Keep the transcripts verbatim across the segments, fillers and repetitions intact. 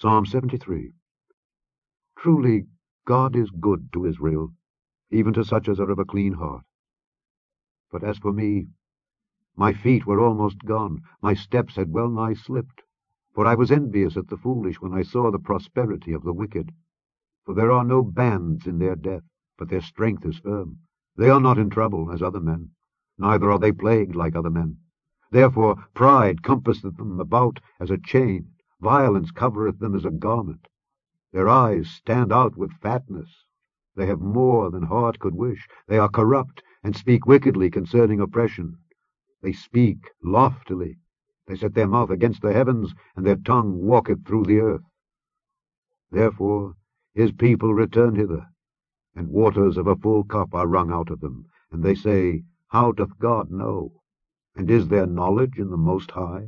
Psalm seventy-three. Truly, God is good to Israel, even to such as are of a clean heart. But as for me, my feet were almost gone, my steps had well nigh slipped. For I was envious at the foolish when I saw the prosperity of the wicked. For there are no bands in their death, but their strength is firm. They are not in trouble as other men, neither are they plagued like other men. Therefore pride compasseth them about as a chain, violence covereth them as a garment. Their eyes stand out with fatness. They have more than heart could wish. They are corrupt, and speak wickedly concerning oppression. They speak loftily. They set their mouth against the heavens, and their tongue walketh through the earth. Therefore his people return hither, and waters of a full cup are wrung out of them. And they say, How doth God know? And is there knowledge in the Most High?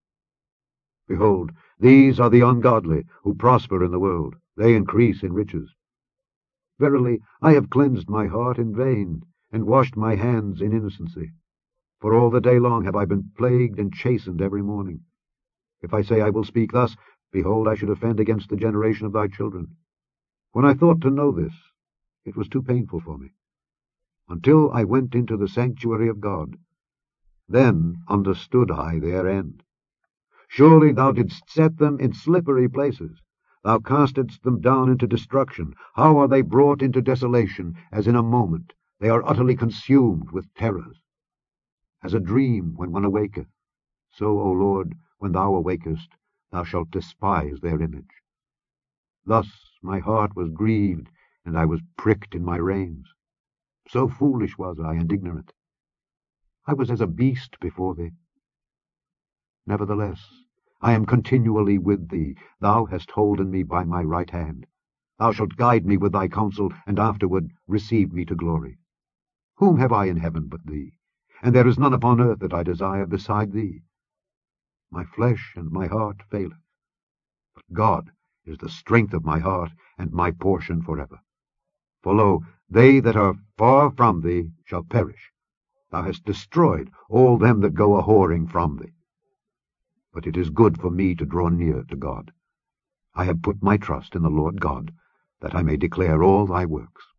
Behold, these are the ungodly, who prosper in the world. They increase in riches. Verily, I have cleansed my heart in vain, and washed my hands in innocency. For all the day long have I been plagued and chastened every morning. If I say I will speak thus, behold, I should offend against the generation of thy children. When I thought to know this, it was too painful for me, until I went into the sanctuary of God. Then understood I their end. Surely thou didst set them in slippery places. Thou castedst them down into destruction. How are they brought into desolation, as in a moment? They are utterly consumed with terrors. As a dream when one awaketh, so, O Lord, when thou awakest, thou shalt despise their image. Thus my heart was grieved, and I was pricked in my reins. So foolish was I, and ignorant. I was as a beast before thee. Nevertheless, I am continually with thee. Thou hast holden me by my right hand. Thou shalt guide me with thy counsel, and afterward receive me to glory. Whom have I in heaven but thee? And there is none upon earth that I desire beside thee. My flesh and my heart faileth, but God is the strength of my heart, and my portion forever. For lo, they that are far from thee shall perish. Thou hast destroyed all them that go a-whoring from thee. But it is good for me to draw near to God. I have put my trust in the Lord God, that I may declare all thy works.